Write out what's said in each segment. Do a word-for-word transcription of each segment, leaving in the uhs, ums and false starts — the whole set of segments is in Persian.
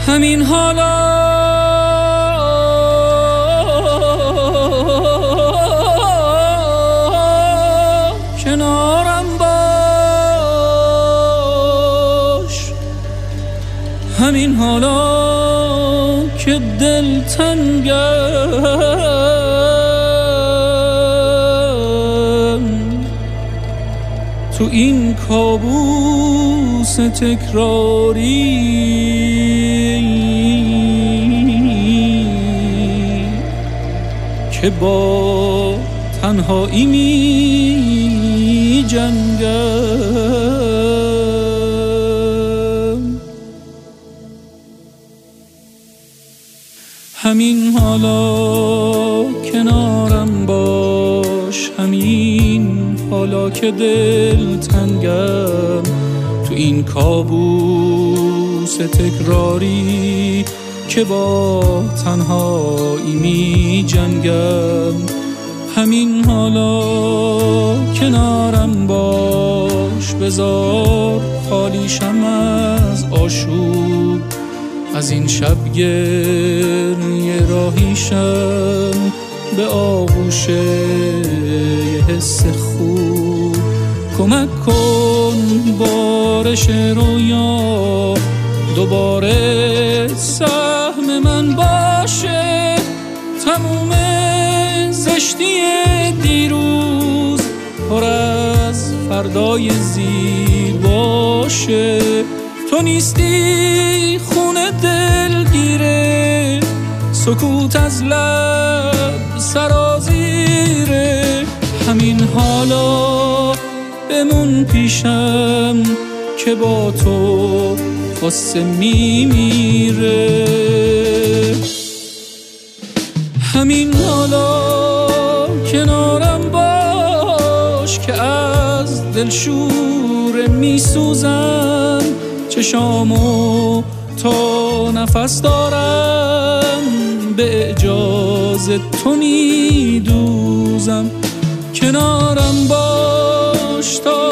همین حالا کنارم باش، همین حالا که دل تنگم، تو این کابوس تکراری که با تنهایی می جنگم. همین حالا کنارم باش، همین حالا که دل تنگم، تو این کابوس تکراری که با تنهایی می جنگم. همین حالا کنارم باش، بذار خالیشم از آشوب، از این شب گریه راهیشم به آغوش یه حس خوب. کمک کن بارش رویا دوباره سهم من باشه، تموم زشتی دیروز پر از فردای زیباشه. تو نیستی خونه دلگیره، سکوت از لب سرازیره. همین حالا بمون پیشم که با تو قصه میمیره. همین حالا کنارم باش که از دل شوره میسوزم، چشامو تا نفس دارم به اجازه تو میدوزم. کنارم باش تا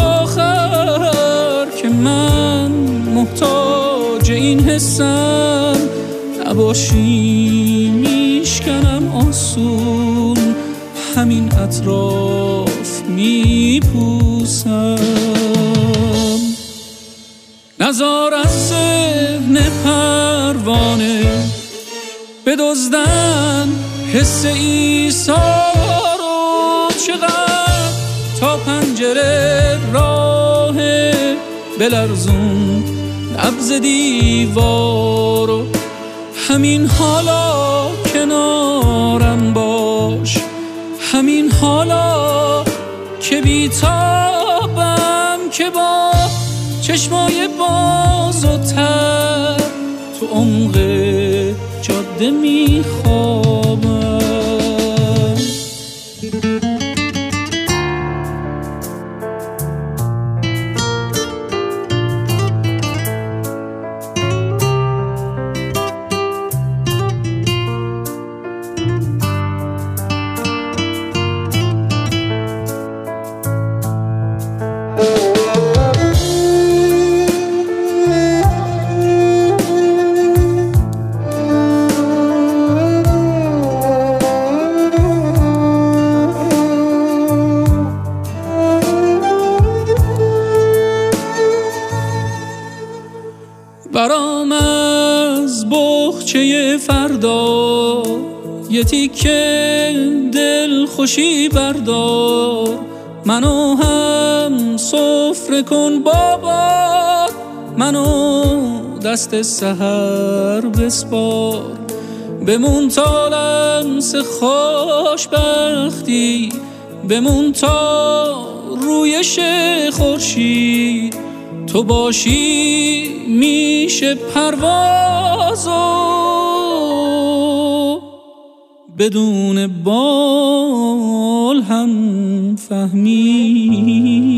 آخر که من محتاج این حسم، نباشی میشکنم آسون، همین اطراف میپوسم. نزار از ذهن پروانه بدزدن حس ایثار رو، چقدر تا پنجره راه بلرزون نبض دیوارو. همین حالا کنارم باش، همین حالا که بیتابم، که با چشمای باز و تر تو عمق جاده میخوابم. برام از بخچه فردا یه تیکه دل خوشی بردار، منو هم سفره کن بابا، منو دست سحر بسپار. بمون تا لمس خوشبختی، بمون تا رویش خورشید تو باشی میشه پروازو بدون بال هم فهمی.